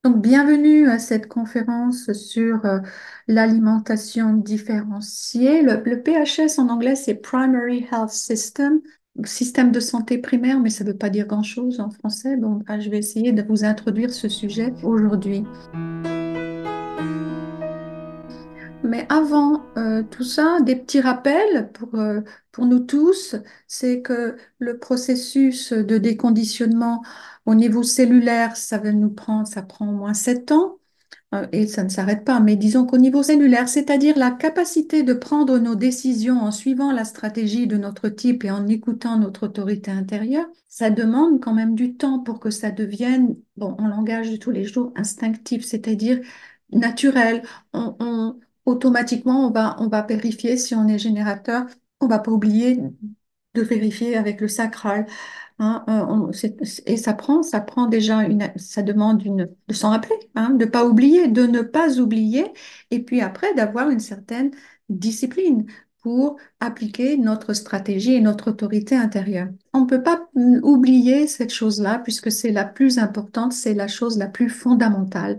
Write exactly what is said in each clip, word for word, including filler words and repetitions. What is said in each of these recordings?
Donc, bienvenue à cette conférence sur euh, l'alimentation différenciée. Le, le P H S en anglais, c'est Primary Health System, système de santé primaire, mais ça ne veut pas dire grand-chose en français. Donc, ah, je vais essayer de vous introduire ce sujet aujourd'hui. Mais avant euh, tout ça, des petits rappels pour, euh, pour nous tous, c'est que le processus de déconditionnement au niveau cellulaire, ça va nous prendre, ça prend au moins sept ans. Euh, Et ça ne s'arrête pas, mais disons qu'au niveau cellulaire, c'est-à-dire la capacité de prendre nos décisions en suivant la stratégie de notre type et en écoutant notre autorité intérieure, ça demande quand même du temps pour que ça devienne, bon, en langage de tous les jours, instinctif, c'est-à-dire naturel. On, on- automatiquement, on va, on va vérifier si on est générateur. On va pas oublier de vérifier avec le sacral. Hein, euh, on- c'est- et ça prend, ça prend déjà une, ça demande une, de s'en rappeler, hein, de pas oublier, de ne pas oublier, et puis après d'avoir une certaine discipline pour appliquer notre stratégie et notre autorité intérieure. On ne peut pas mm, oublier cette chose-là puisque c'est la plus importante, c'est la chose la plus fondamentale.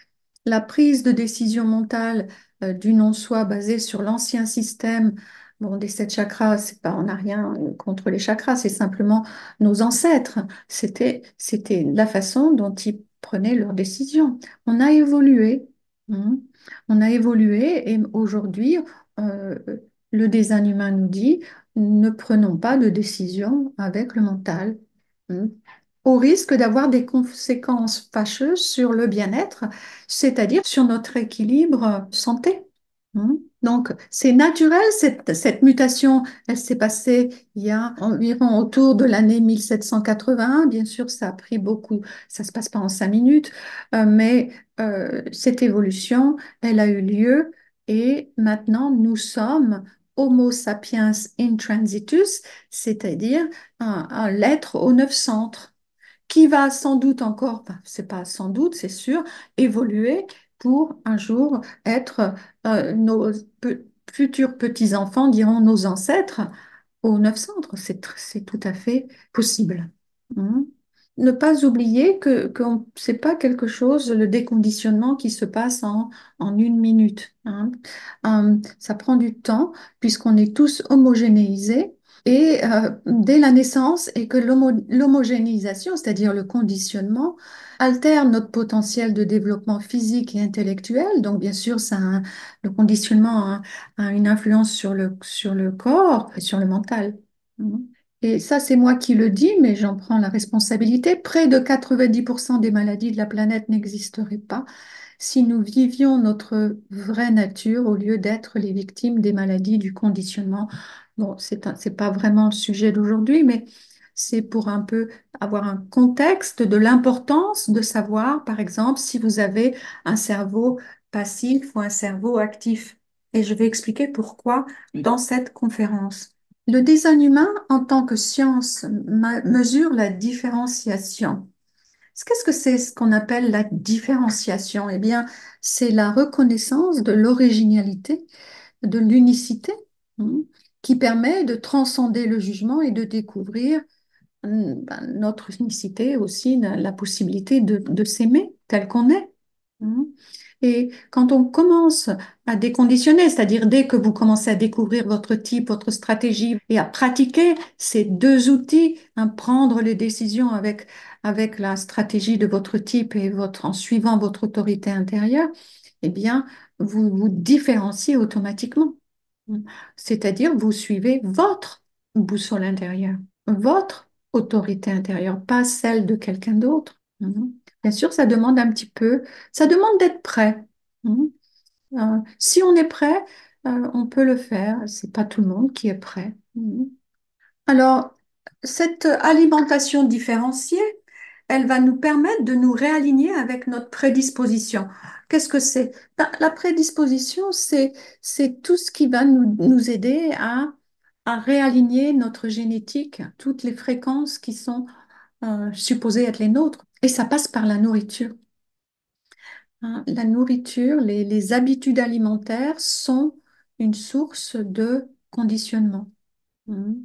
La prise de décision mentale euh, du non-soi basée sur l'ancien système, bon, des sept chakras, c'est pas, on n'a rien euh, contre les chakras, c'est simplement nos ancêtres. C'était, c'était la façon dont ils prenaient leurs décisions. On a évolué, hein. On a évolué et aujourd'hui, euh, le design humain nous dit, ne prenons pas de décision avec le mental, hein, au risque d'avoir des conséquences fâcheuses sur le bien-être, c'est-à-dire sur notre équilibre santé. Hein. Donc, c'est naturel, cette, cette mutation, elle s'est passée il y a environ autour de l'année mille sept cent quatre-vingt-un. Bien sûr, ça a pris beaucoup, ça ne se passe pas en cinq minutes, euh, mais euh, cette évolution, elle a eu lieu et maintenant nous sommes Homo sapiens intransitus, c'est-à-dire un, un l'être aux neuf centres qui va sans doute encore, enfin, c'est pas sans doute, c'est sûr, évoluer pour un jour être euh, nos pe- futurs petits-enfants, diront nos ancêtres, aux neuf centres. C'est tr- c'est tout à fait possible. Mhm. Ne pas oublier que, que on- c'est pas quelque chose, le déconditionnement qui se passe en, en une minute, hein. Euh, ça prend du temps puisqu'on est tous homogénéisés et euh, dès la naissance et que l'homo- l'homogénéisation, c'est-à-dire le conditionnement, altère notre potentiel de développement physique et intellectuel. Donc, bien sûr, ça a un- le conditionnement a, a une influence sur le, sur le corps et sur le mental. Mhm. Et ça, c'est moi qui le dis, mais j'en prends la responsabilité. Près de quatre-vingt-dix pour cent des maladies de la planète n'existeraient pas si nous vivions notre vraie nature au lieu d'être les victimes des maladies du conditionnement. Bon, c'est un- c'est pas vraiment le sujet d'aujourd'hui, mais c'est pour un peu avoir un contexte de l'importance de savoir, par exemple, si vous avez un cerveau passif ou un cerveau actif. Et je vais expliquer pourquoi dans cette conférence. Le design humain, en tant que science, ma- mesure la différenciation. Qu'est-ce que c'est ce qu'on appelle la différenciation? Eh bien, c'est la reconnaissance de l'originalité, de l'unicité, hein, qui permet de transcender le jugement et de découvrir hum, ben, notre unicité aussi, la, la possibilité de, de s'aimer tel qu'on est. Hein. Et quand on commence à déconditionner, c'est-à-dire dès que vous commencez à découvrir votre type, votre stratégie et à pratiquer ces deux outils, hein, prendre les décisions avec, avec la stratégie de votre type et votre, en suivant votre autorité intérieure, eh bien, vous vous différenciez automatiquement. C'est-à-dire, vous suivez votre boussole intérieure, votre autorité intérieure, pas celle de quelqu'un d'autre. Mhm. Bien sûr, ça demande un petit peu, ça demande d'être prêt. Mhm. Euh, si on est prêt, euh, on peut le faire. C'est pas tout le monde qui est prêt. Mhm. Alors, cette alimentation différenciée, elle va nous permettre de nous réaligner avec notre prédisposition. Qu'est-ce que c'est? Ben, la prédisposition, c'est, c'est tout ce qui va nous, nous aider à, à réaligner notre génétique, toutes les fréquences qui sont euh, supposées être les nôtres. Et ça passe par la nourriture, hein. La nourriture, les, les habitudes alimentaires sont une source de conditionnement. Mhm.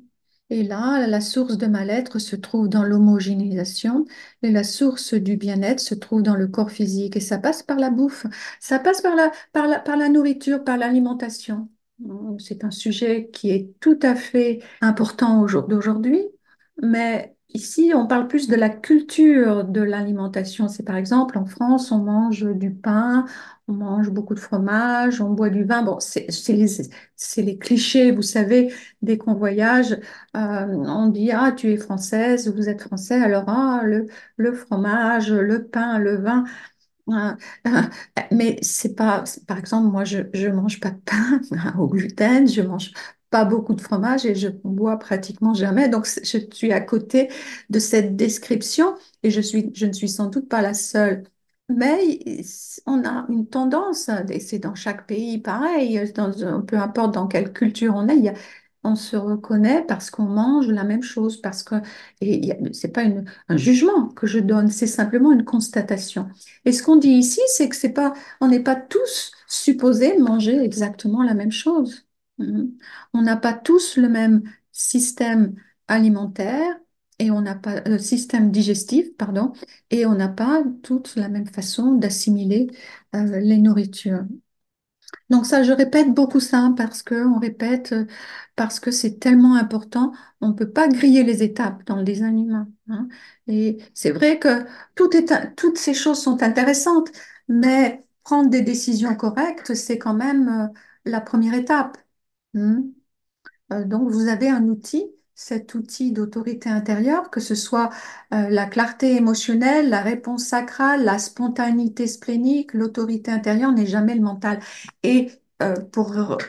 Et là, la source de mal-être se trouve dans l'homogénéisation et la source du bien-être se trouve dans le corps physique. Et ça passe par la bouffe, ça passe par la, par la, par la nourriture, par l'alimentation. C'est un sujet qui est tout à fait important au jour d'aujourd'hui, mais ici, on parle plus de la culture de l'alimentation. C'est par exemple, en France, on mange du pain, on mange beaucoup de fromage, on boit du vin. Bon, c'est c'est les, c'est les clichés, vous savez, dès qu'on voyage. Euh, on dit, ah, tu es française, vous êtes français, alors ah, le, le fromage, le pain, le vin. euh, euh, mais c'est pas, c'est- par exemple, moi, je je mange pas de pain au gluten, je mange pas beaucoup de fromage et je bois pratiquement jamais. Donc, c'est- je suis à côté de cette description et je suis, je ne suis sans doute pas la seule. Mais on a une tendance, et c'est dans chaque pays pareil, dans, peu importe dans quelle culture on est, il y a- on se reconnaît parce qu'on mange la même chose, parce que, et il y a- c'est pas une- un jugement que je donne, c'est simplement une constatation. Et ce qu'on dit ici, c'est que c'est pas, on n'est pas tous supposés manger exactement la même chose. Mhm. On n'a pas tous le même système alimentaire et on n'a pas le système digestif, pardon, et on n'a pas toute la même façon d'assimiler euh, les nourritures. Donc ça, je répète beaucoup ça parce que on répète euh, parce que c'est tellement important. On ne peut pas griller les étapes dans le design humain, hein. Et c'est vrai que tout est, toutes ces choses sont intéressantes, mais prendre des décisions correctes, c'est quand même euh, la première étape, hein. Euh, donc, vous avez un outil, cet outil d'autorité intérieure, que ce soit euh, la clarté émotionnelle, la réponse sacrale, la spontanéité splénique, l'autorité intérieure n'est jamais le mental. Et euh, pour,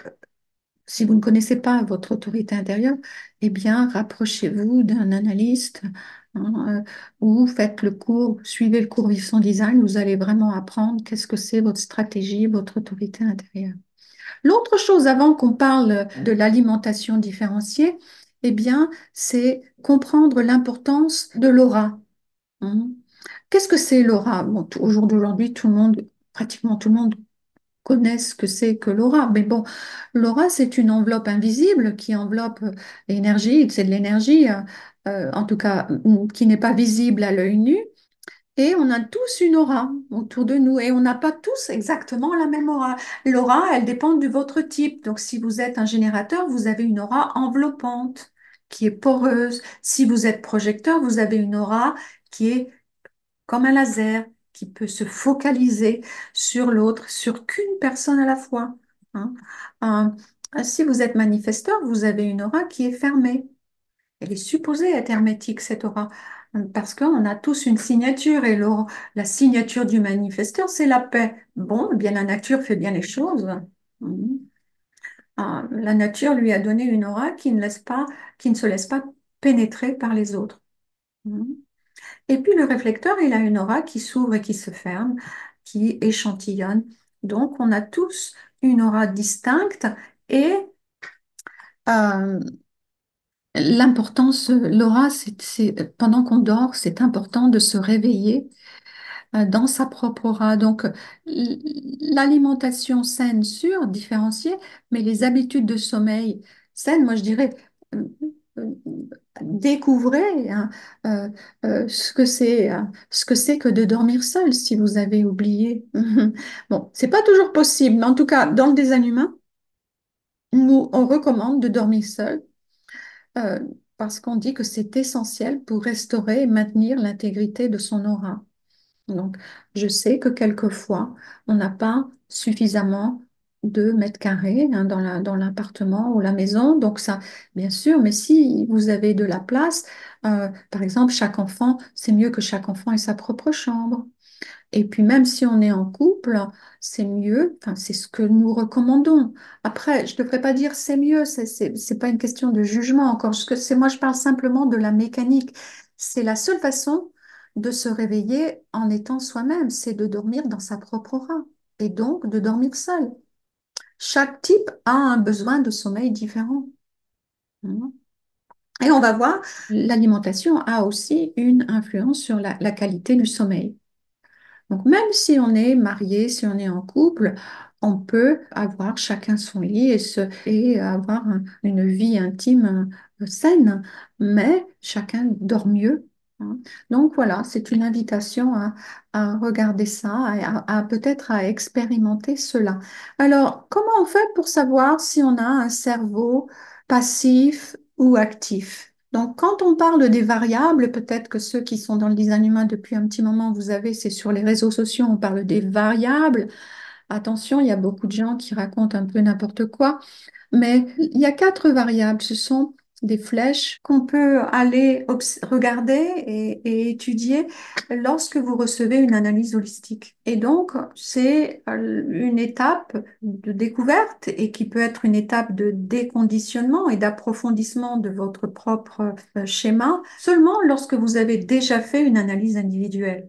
si vous ne connaissez pas votre autorité intérieure, eh bien, rapprochez-vous d'un analyste, hein, euh, ou faites le cours, suivez le cours Vivre son Design, vous allez vraiment apprendre qu'est-ce que c'est votre stratégie, votre autorité intérieure. L'autre chose, avant qu'on parle de l'alimentation différenciée, eh bien, c'est comprendre l'importance de l'aura, hein. Qu'est-ce que c'est l'aura? Bon, tout- au jour d'aujourd'hui, tout le monde, pratiquement tout le monde connaît ce que c'est que l'aura. Mais bon, l'aura, c'est une enveloppe invisible qui enveloppe euh, l'énergie, c'est de l'énergie, euh, euh, en tout cas, mm, qui n'est pas visible à l'œil nu. Et on a tous une aura autour de nous et on n'a pas tous exactement la même aura. L'aura, elle dépend de votre type. Donc, si vous êtes un générateur, vous avez une aura enveloppante qui est poreuse. Si vous êtes projecteur, vous avez une aura qui est comme un laser, qui peut se focaliser sur l'autre, sur qu'une personne à la fois, hein. Euh, si vous êtes manifesteur, vous avez une aura qui est fermée. Elle est supposée être hermétique, cette aura, parce qu'on a tous une signature et l'aura- la signature du manifesteur, c'est la paix. Bon, eh bien la nature fait bien les choses. Mhm. Ah, la nature lui a donné une aura qui ne laisse pas, qui ne se laisse pas pénétrer par les autres. Mhm. Et puis le réflecteur, il a une aura qui s'ouvre et qui se ferme, qui échantillonne. Donc on a tous une aura distincte et euh, l'importance, Laura, c'est, c'est- pendant qu'on dort, c'est important de se réveiller euh, dans sa propre aura. Donc, l- l'alimentation saine, sûre, différenciée, mais les habitudes de sommeil saines, moi je dirais, euh, euh, découvrez, hein, euh, euh, ce que c'est, hein, ce que c'est que de dormir seul si vous avez oublié. Bon, c'est pas toujours possible, mais en tout cas, dans le design humain, nous, on recommande de dormir seul euh, parce qu'on dit que c'est essentiel pour restaurer et maintenir l'intégrité de son aura. Donc, je sais que quelquefois, on n'a pas suffisamment de mètres carrés, hein, dans la, dans l'appartement ou la maison. Donc, ça, bien sûr, mais si vous avez de la place, euh, par exemple, chaque enfant, c'est mieux que chaque enfant ait sa propre chambre. Et puis même si on est en couple, c'est mieux, enfin, c'est ce que nous recommandons. Après, je ne devrais pas dire c'est mieux, c'est c'est- c'est pas une question de jugement encore. Ce que c'est, moi, je parle simplement de la mécanique. C'est la seule façon de se réveiller en étant soi-même, c'est de dormir dans sa propre aura et donc de dormir seul. Chaque type a un besoin de sommeil différent, hein. Et on va voir, l'alimentation a aussi une influence sur la la qualité du sommeil. Donc, même si on est marié, si on est en couple, on peut avoir chacun son lit et, se, et avoir un- une vie intime euh, saine, mais chacun dort mieux. Hein. Donc voilà, c'est une invitation à, à regarder ça, et à, à peut-être à expérimenter cela. Alors, comment on fait pour savoir si on a un cerveau passif ou actif? Donc, quand on parle des variables, peut-être que ceux qui sont dans le design humain depuis un petit moment, vous avez, c'est sur les réseaux sociaux, on parle des variables. Attention, il y a beaucoup de gens qui racontent un peu n'importe quoi. Mais il y a quatre variables. Ce sont des flèches qu'on peut aller obs- regarder et, et étudier lorsque vous recevez une analyse holistique. Et donc, c'est euh, une étape de découverte et qui peut être une étape de déconditionnement et d'approfondissement de votre propre euh, schéma seulement lorsque vous avez déjà fait une analyse individuelle.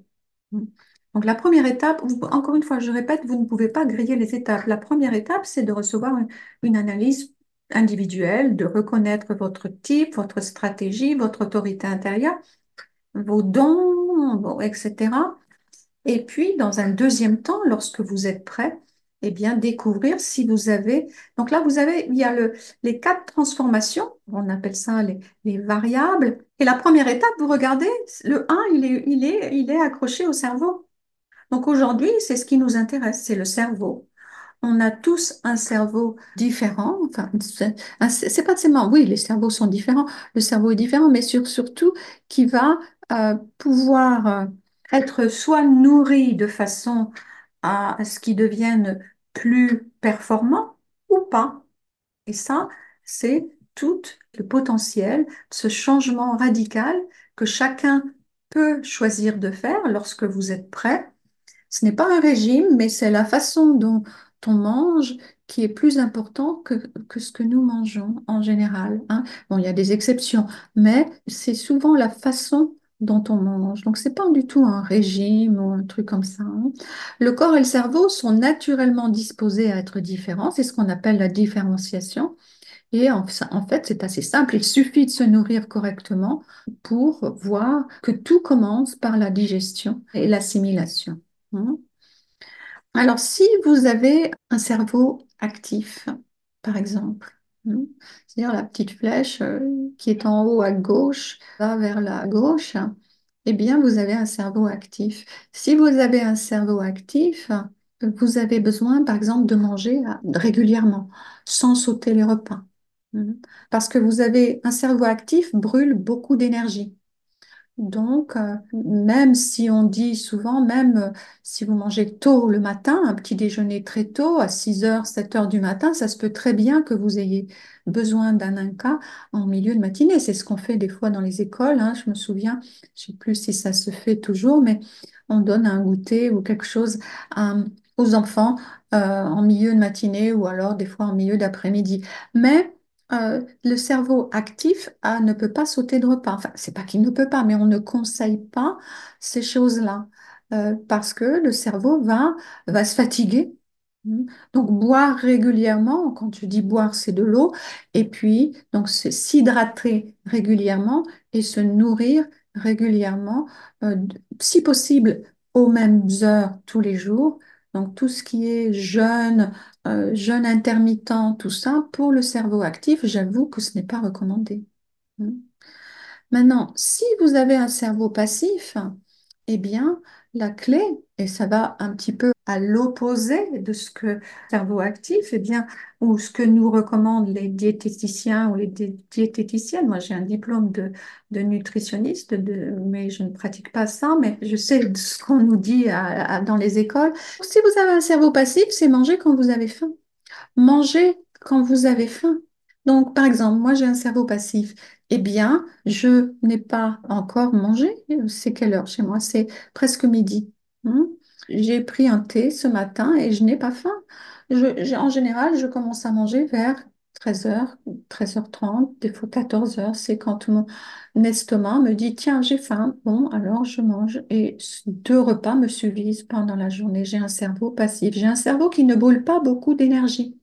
Donc, la première étape, vous- encore une fois, je répète, vous ne pouvez pas griller les étapes. La première étape, c'est de recevoir une, une analyse individuelle, de reconnaître votre type, votre stratégie, votre autorité intérieure, vos dons, vos- et cetera. Et puis, dans un deuxième temps, lorsque vous êtes prêt, eh bien, découvrir si vous avez. Donc là, vous avez, il y a le, les quatre transformations, on appelle ça les, les variables. Et la première étape, vous regardez, le un, il est, il est, il est accroché au cerveau. Donc aujourd'hui, c'est ce qui nous intéresse, c'est le cerveau. On a tous un cerveau différent. Enfin, c'est un- c'est pas seulement, oui, les cerveaux sont différents, le cerveau est différent, mais sur- surtout qui va euh, pouvoir euh, être soit nourri de façon à ce qu'il devienne plus performant ou pas. Et ça, c'est tout le potentiel, ce changement radical que chacun peut choisir de faire lorsque vous êtes prêt. Ce n'est pas un régime, mais c'est la façon dont on mange qui est plus important que, que ce que nous mangeons en général. Hein. Bon, il y a des exceptions, mais c'est souvent la façon dont on mange. Donc, c'est pas du tout un régime ou un truc comme ça. Hein. Le corps et le cerveau sont naturellement disposés à être différents. C'est ce qu'on appelle la différenciation. Et en, en fait, c'est assez simple. Il suffit de se nourrir correctement pour voir que tout commence par la digestion et l'assimilation. Hein. Alors, si vous avez un cerveau actif, par exemple, hein, c'est-à-dire la petite flèche euh, qui est en haut à gauche, va vers la gauche, eh bien, vous avez un cerveau actif. Si vous avez un cerveau actif, vous avez besoin, par exemple, de manger euh, régulièrement, sans sauter les repas. Hein. Parce que vous avez un cerveau actif brûle beaucoup d'énergie. Donc, euh, même si on dit souvent, même euh, si vous mangez tôt le matin, un petit déjeuner très tôt, à six heures, sept heures du matin, ça se peut très bien que vous ayez besoin d'un Inca en milieu de matinée. C'est ce qu'on fait des fois dans les écoles. Hein. Je me souviens, je sais plus si ça se fait toujours, mais on donne un goûter ou quelque chose euh, aux enfants euh, en milieu de matinée ou alors des fois en milieu d'après-midi. Mais euh, le cerveau actif ah, ne peut pas sauter de repas. Enfin, c'est pas qu'il ne peut pas, mais on ne conseille pas ces choses-là euh, parce que le cerveau va, va se fatiguer. Mm. Donc, boire régulièrement, quand je dis boire, c'est de l'eau, et puis, donc, c'est s'hydrater régulièrement et se nourrir régulièrement, euh, d- si possible, aux mêmes heures tous les jours. Donc, tout ce qui est jeûne, euh, jeûne intermittent, tout ça, pour le cerveau actif, j'avoue que ce n'est pas recommandé. Mm. Maintenant, si vous avez un cerveau passif, eh bien, la clé, et ça va un petit peu à l'opposé de ce que le cerveau actif, eh bien, ou ce que nous recommandent les diététiciens ou les di- diététiciennes. Moi, j'ai un diplôme de, de nutritionniste, de- mais je ne pratique pas ça, mais je sais ce qu'on nous dit à- à- dans les écoles. Si vous avez un cerveau passif, c'est manger quand vous avez faim. Mangez quand vous avez faim. Donc, par exemple, moi j'ai un cerveau passif. Eh bien, je n'ai pas encore mangé. C'est quelle heure chez moi? C'est presque midi. Hein. J'ai pris un thé ce matin et je n'ai pas faim. Je- j'ai- en général, je commence à manger vers treize heures, treize heures trente, des fois quatorze heures. C'est quand mon estomac me dit, tiens, j'ai faim. Bon, alors je mange. Et deux repas me suffisent pendant la journée. J'ai un cerveau passif. J'ai un cerveau qui ne brûle pas beaucoup d'énergie.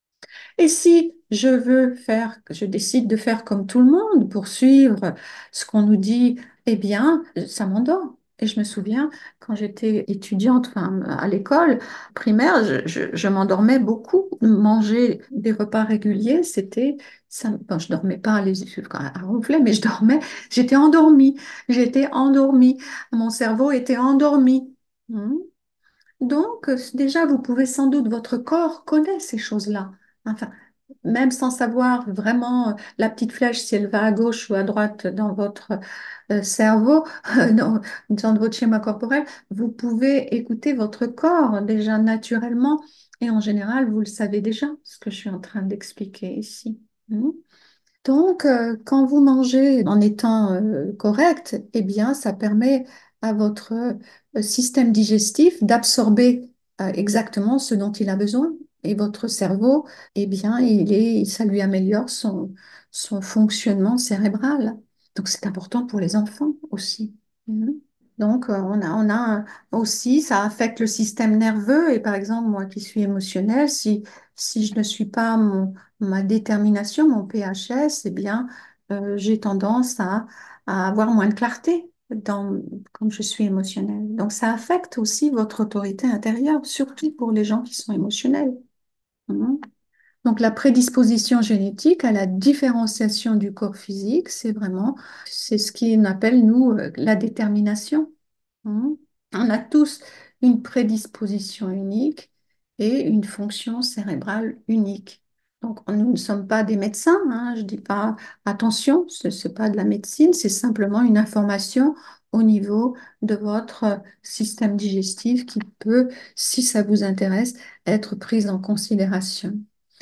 Et si je veux faire, je décide de faire comme tout le monde pour suivre ce qu'on nous dit, eh bien, ça m'endort. Et je me souviens, quand j'étais étudiante, enfin, à l'école primaire, je, je- je m'endormais beaucoup. Manger des repas réguliers, c'était, ça, bon, je dormais pas les yeux à ronfler, mais je dormais, j'étais endormie. J'étais endormie. Mon cerveau était endormi. Hmm. Donc, euh, déjà, vous pouvez sans doute, votre corps connaît ces choses-là. Enfin, même sans savoir vraiment euh, la petite flèche, si elle va à gauche ou à droite dans votre euh, cerveau, dans, dans votre schéma corporel, vous pouvez écouter votre corps déjà naturellement. Et en général, vous le savez déjà, ce que je suis en train d'expliquer ici. Hmm. Donc, euh, quand vous mangez en étant euh, correct, eh bien, ça permet à votre euh, système digestif d'absorber euh, exactement ce dont il a besoin. Et votre cerveau, eh bien, il est, ça lui améliore son, son fonctionnement cérébral. Donc, c'est important pour les enfants aussi. Mhm. Donc, euh, on a, on a un- aussi, ça affecte le système nerveux. Et par exemple, moi qui suis émotionnelle, si, si je ne suis pas mon, ma détermination, mon P H S, eh bien, euh, j'ai tendance à, à avoir moins de clarté dans, quand je suis émotionnelle. Donc, ça affecte aussi votre autorité intérieure, surtout pour les gens qui sont émotionnels. Mhm. Donc, la prédisposition génétique à la différenciation du corps physique, c'est vraiment, c'est ce qu'on appelle, nous, euh, la détermination. Mhm. On a tous une prédisposition unique et une fonction cérébrale unique. Donc, nous ne sommes pas des médecins, hein, je ne dis pas attention, ce n'est pas de la médecine, c'est simplement une information au niveau de votre système digestif qui peut, si ça vous intéresse, être prise en considération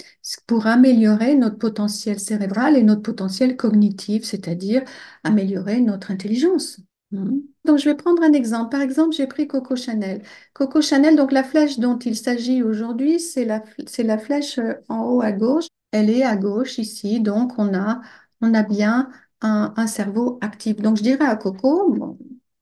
pour améliorer notre potentiel cérébral et notre potentiel cognitif, c'est-à-dire améliorer notre intelligence. Mhm. Donc, je vais prendre un exemple. Par exemple, j'ai pris Coco Chanel. Coco Chanel, donc la flèche dont il s'agit aujourd'hui, c'est la, c'est la flèche euh, en haut à gauche. Elle est à gauche ici, donc on a, on a bien un, un cerveau actif. Donc, je dirais à Coco, bon,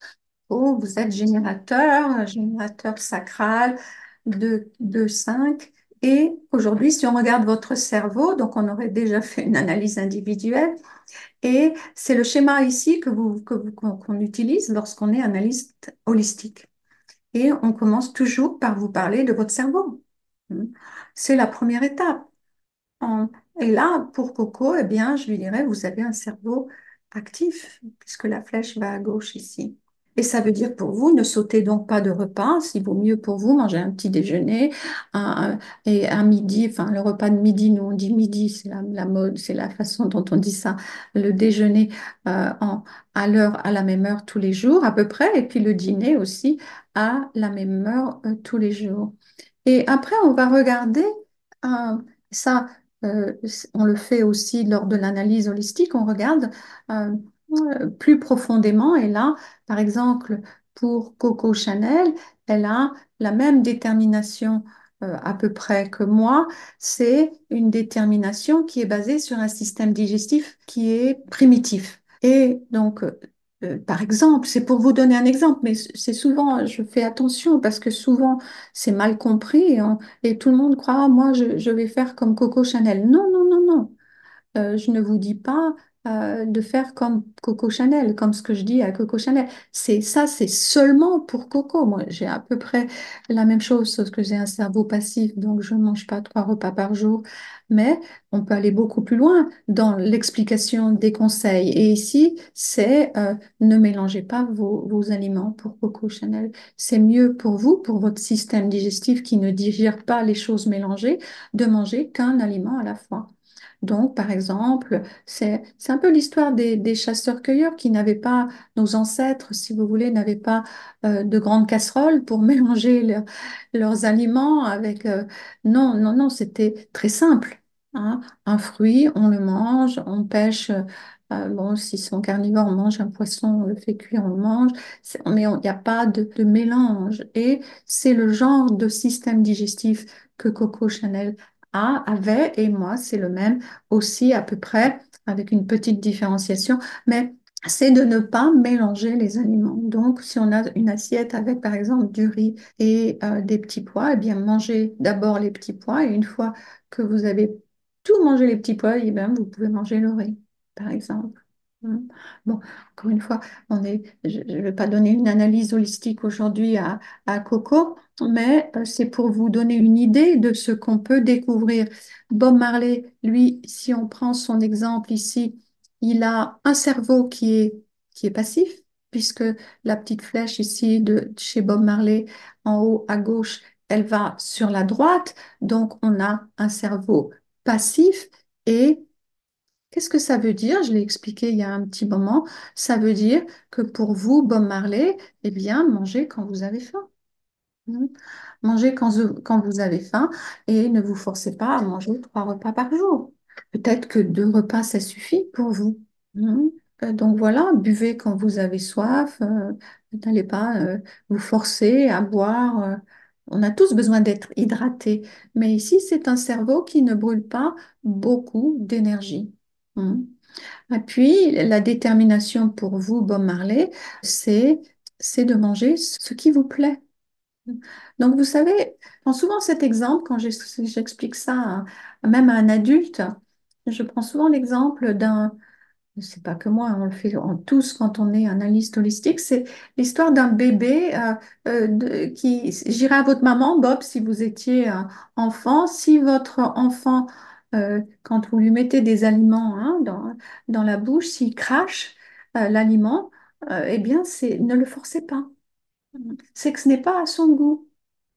oh, vous êtes générateur, générateur sacral de, de cinq. Et aujourd'hui, si on regarde votre cerveau, donc on aurait déjà fait une analyse individuelle, et c'est le schéma ici que vous, que vous- qu'on qu'on utilise lorsqu'on est analyste holistique. Et on commence toujours par vous parler de votre cerveau. Hmm. C'est la première étape. En- Et là, pour Coco, eh bien, je lui dirais, vous avez un cerveau actif, puisque la flèche va à gauche ici. Et ça veut dire pour vous, ne sautez donc pas de repas. Il vaut mieux pour vous manger un petit déjeuner un- un- et un midi, enfin le repas de midi, nous on dit midi, c'est la, la mode, c'est la façon dont on dit ça, le déjeuner euh, en- à l'heure, à la même heure tous les jours à peu près, et puis le dîner aussi à la même heure euh, tous les jours. Et après, on va regarder euh, ça, euh, on le fait aussi lors de l'analyse holistique, on regarde euh, euh, plus profondément. Et là, par exemple, pour Coco Chanel, elle a la même détermination euh, à peu près que moi. C'est une détermination qui est basée sur un système digestif qui est primitif. Et donc, euh, euh, par exemple, c'est pour vous donner un exemple, mais c'est souvent, je fais attention parce que souvent, c'est mal compris et, on- et tout le monde croit, ah, moi, je, je vais faire comme Coco Chanel. Non, non, non, non. Euh, je ne vous dis pas euh, de faire comme Coco Chanel, comme ce que je dis à Coco Chanel. C'est ça, c'est seulement pour Coco. Moi, j'ai à peu près la même chose, sauf que j'ai un cerveau passif, donc je ne mange pas trois repas par jour. Mais on peut aller beaucoup plus loin dans l'explication des conseils. Et ici, c'est euh, ne mélangez pas vos, vos aliments pour Coco Chanel. C'est mieux pour vous, pour votre système digestif qui ne digère pas les choses mélangées, de manger qu'un aliment à la fois. Donc, par exemple, c'est, c'est un peu l'histoire des, des chasseurs-cueilleurs qui n'avaient pas, nos ancêtres, si vous voulez, n'avaient pas euh, de grandes casseroles pour mélanger leur- leurs aliments avec... euh, non, non, non, c'était très simple, hein. Un fruit, on le mange, on pêche. Euh, bon, s'ils sont carnivores, on mange un poisson, on le fait cuire, on le mange. C'est- mais on- il n'y a pas de, de mélange. Et c'est le genre de système digestif que Coco Chanel a, avait, et moi, c'est le même aussi à peu près, avec une petite différenciation, mais c'est de ne pas mélanger les aliments. Donc, si on a une assiette avec, par exemple, du riz et euh, des petits pois, eh bien, mangez d'abord les petits pois et une fois que vous avez tout mangé les petits pois, eh bien, vous pouvez manger le riz, par exemple. Mm. Bon, encore une fois, on est, je ne vais pas donner une analyse holistique aujourd'hui à, à Coco, mais euh, c'est pour vous donner une idée de ce qu'on peut découvrir. Bob Marley, lui, si on prend son exemple ici, il a un cerveau qui est, qui est passif, puisque la petite flèche ici de chez Bob Marley, en haut à gauche, elle va sur la droite, donc on a un cerveau passif. Et qu'est-ce que ça veut dire? Je l'ai expliqué il y a un petit moment. Ça veut dire que pour vous, Bob Marley, eh bien, mangez quand vous avez faim. Mhm. Mangez quand, vous- quand vous avez faim et ne vous forcez pas à manger trois repas par jour. Peut-être que deux repas, ça suffit pour vous. Mhm. Euh, Donc voilà, buvez quand vous avez soif. Euh, n'allez pas euh, vous forcer à boire. euh. On a tous besoin d'être hydratés. Mais ici, c'est un cerveau qui ne brûle pas beaucoup d'énergie. Mhm. Et puis, la détermination pour vous, Bob Marley, c'est, c'est de manger ce qui vous plaît. Donc, vous savez, je prends souvent cet exemple quand j'ex- j'explique ça à- même à un adulte. Je prends souvent l'exemple d'un, c'est pas que moi, on le fait en tous quand on est analyste holistique, c'est l'histoire d'un bébé euh, euh, de- qui, j'irai à votre maman, Bob, si vous étiez euh, enfant, si votre enfant, euh, quand vous lui mettez des aliments hein, dans, dans la bouche, s'il crache euh, l'aliment, euh, eh bien, c'est, ne le forcez pas. C'est que ce n'est pas à son goût.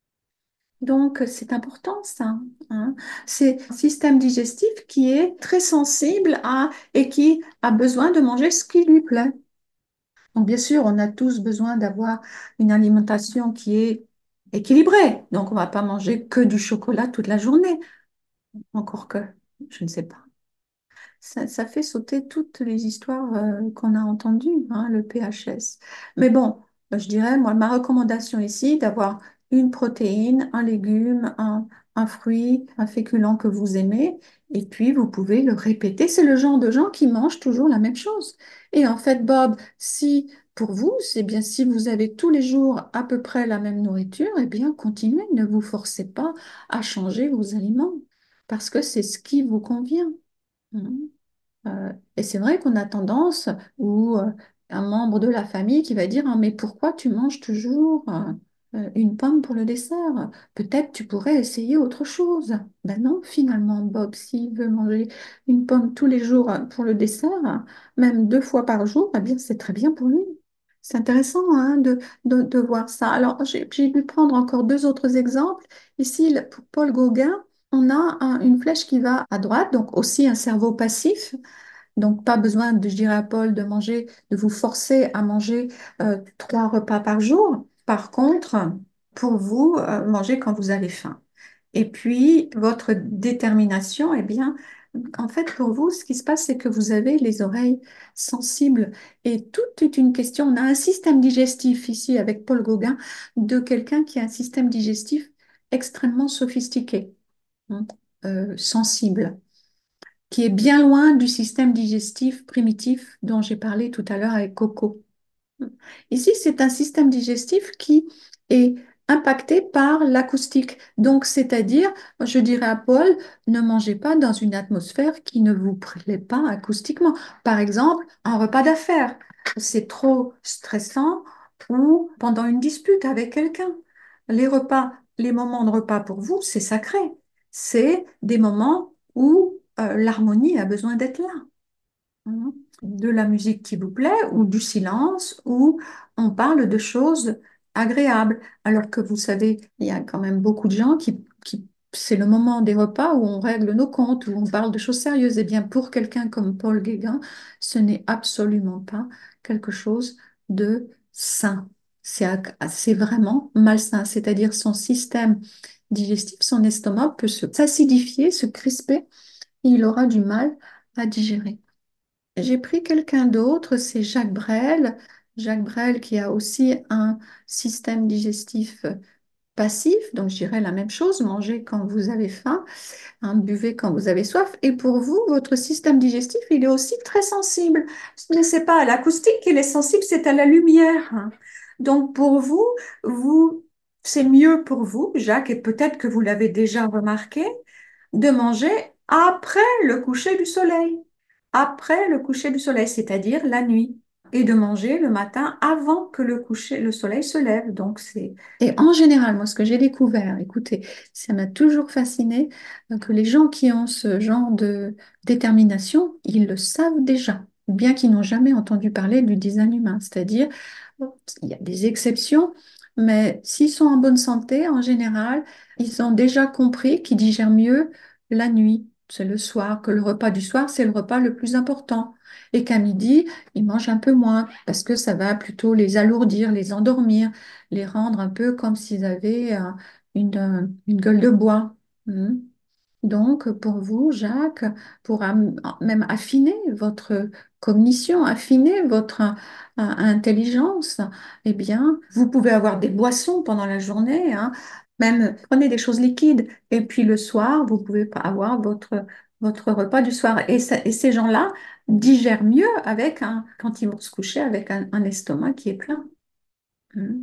Donc, c'est important ça, hein. C'est un système digestif qui est très sensible à et qui a besoin de manger ce qui lui plaît. Donc, bien sûr, on a tous besoin d'avoir une alimentation qui est équilibrée. Donc, on ne va pas manger que du chocolat toute la journée. Encore que, je ne sais pas. Ça, ça fait sauter toutes les histoires euh, qu'on a entendues, hein, le P H S. Mais bon, je dirais, moi, ma recommandation ici, d'avoir une protéine, un légume, un, un fruit, un féculent que vous aimez, et puis vous pouvez le répéter. C'est le genre de gens qui mangent toujours la même chose. Et en fait, Bob, si pour vous, c'est bien si vous avez tous les jours à peu près la même nourriture, eh bien, continuez, ne vous forcez pas à changer vos aliments, parce que c'est ce qui vous convient. Mhm. Euh, et c'est vrai qu'on a tendance, ou euh, un membre de la famille qui va dire, ah, mais pourquoi tu manges toujours euh, euh, une pomme pour le dessert? Peut-être tu pourrais essayer autre chose. Ben non, finalement, Bob, s'il veut manger une pomme tous les jours euh, pour le dessert, même deux fois par jour, eh bien c'est très bien pour lui. C'est intéressant hein, de, de, de voir ça. Alors, j'ai j'ai dû prendre encore deux autres exemples. Ici, le- pour Paul Gauguin, on a un- une flèche qui va à droite, donc aussi un cerveau passif. Donc, pas besoin, de, je dirais à Paul, de manger, de vous forcer à manger euh, trois repas par jour. Par contre, pour vous, euh, mangez quand vous avez faim. Et puis, votre détermination, eh bien, en fait, pour vous, ce qui se passe, c'est que vous avez les oreilles sensibles. Et tout est une question. On a un système digestif ici avec Paul Gauguin, de quelqu'un qui a un système digestif extrêmement sophistiqué, hein, euh, sensible, qui est bien loin du système digestif primitif dont j'ai parlé tout à l'heure avec Coco. Ici, c'est un système digestif qui est impacté par l'acoustique. Donc, c'est-à-dire, je dirais à Paul, ne mangez pas dans une atmosphère qui ne vous plaît pas acoustiquement. Par exemple, un repas d'affaires, c'est trop stressant ou pendant une dispute avec quelqu'un. Les repas, les moments de repas pour vous, c'est sacré. C'est des moments où euh, l'harmonie a besoin d'être là. Mhm. De la musique qui vous plaît ou du silence ou on parle de choses agréables. Alors que vous savez, il y a quand même beaucoup de gens qui, qui c'est le moment des repas où on règle nos comptes, où on parle de choses sérieuses. Eh bien, pour quelqu'un comme Paul Guégan, ce n'est absolument pas quelque chose de sain. C'est ag- c'est vraiment malsain, c'est-à-dire son système digestif, son estomac peut se s'acidifier, se crisper, et il aura du mal à digérer. J'ai pris quelqu'un d'autre, c'est Jacques Brel. Jacques Brel qui a aussi un système digestif passif, donc je dirais la même chose, mangez quand vous avez faim, hein, buvez quand vous avez soif. Et pour vous, votre système digestif, il est aussi très sensible. Mais c'est pas à l'acoustique qu'il est sensible, c'est à la lumière, hein. Donc pour vous, vous, c'est mieux pour vous, Jacques, et peut-être que vous l'avez déjà remarqué, de manger après le coucher du soleil. après le coucher du soleil, c'est-à-dire la nuit, et de manger le matin avant que le coucher, le soleil se lève. Donc c'est et en général, moi, ce que j'ai découvert, écoutez, ça m'a toujours fasciné euh, que les gens qui ont ce genre de détermination, ils le savent déjà, bien qu'ils n'ont jamais entendu parler du design humain. C'est-à-dire, bon, il y a des exceptions, mais s'ils sont en bonne santé, en général, ils ont déjà compris qu'ils digèrent mieux la nuit. C'est le soir, que le repas du soir, c'est le repas le plus important. Et qu'à midi, ils mangent un peu moins parce que ça va plutôt les alourdir, les endormir, les rendre un peu comme s'ils avaient euh, une, euh, une gueule de bois. Hmm. Donc, pour vous, Jacques, pour am- même affiner votre cognition, affiner votre euh, intelligence, eh bien, vous pouvez avoir des boissons pendant la journée, hein. Même prenez des choses liquides. Et puis le soir, vous pouvez pas avoir votre, votre repas du soir. Et, ça- et ces gens-là digèrent mieux avec un, quand ils vont se coucher avec un, un estomac qui est plein. Hmm.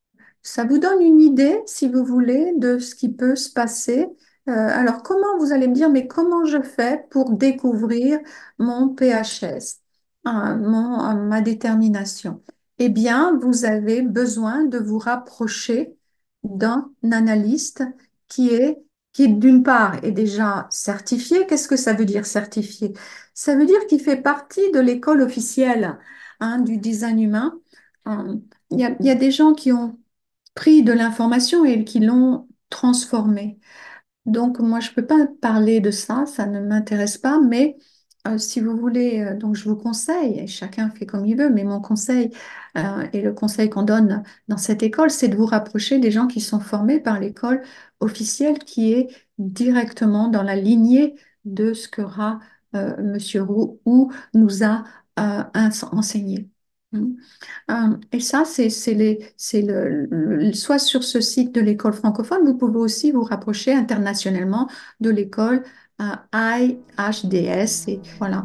Ça vous donne une idée, si vous voulez, de ce qui peut se passer. Euh, alors, comment vous allez me dire, mais comment je fais pour découvrir mon P H S, hein, mon, euh, ma détermination? Eh bien, vous avez besoin de vous rapprocher d'un analyste qui est, qui d'une part est déjà certifié. Qu'est-ce que ça veut dire certifié? Ça veut dire qu'il fait partie de l'école officielle, hein, du design humain. Hum, Il y a, il y a des gens qui ont pris de l'information et qui l'ont transformée. Donc, moi, je ne peux pas parler de ça, ça ne m'intéresse pas, mais euh, si vous voulez, euh, donc je vous conseille, et chacun fait comme il veut, mais mon conseil euh, et le conseil qu'on donne dans cette école, c'est de vous rapprocher des gens qui sont formés par l'école officielle qui est directement dans la lignée de ce que Ra, euh, Monsieur Roux ou nous a euh, ins- enseigné. Hmm. Euh, et ça, c'est c'est les, c'est le, le- soit sur ce site de l'école francophone, vous pouvez aussi vous rapprocher internationalement de l'école euh, I H D S. Et voilà.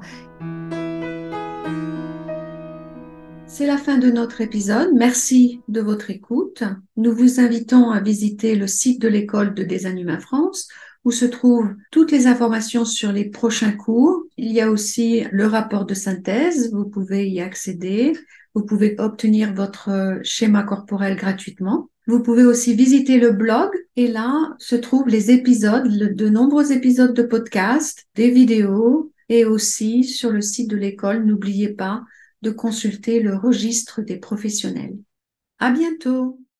C'est la fin de notre épisode. Merci de votre écoute. Nous vous invitons à visiter le site de l'école de Design Humain France où se trouvent toutes les informations sur les prochains cours. Il y a aussi le rapport de synthèse. Vous pouvez y accéder. Vous pouvez obtenir votre euh, schéma corporel gratuitement. Vous pouvez aussi visiter le blog et là se trouvent les épisodes, le- de nombreux épisodes de podcast, des vidéos et aussi sur le site de l'école. N'oubliez pas de consulter le registre des professionnels. À bientôt!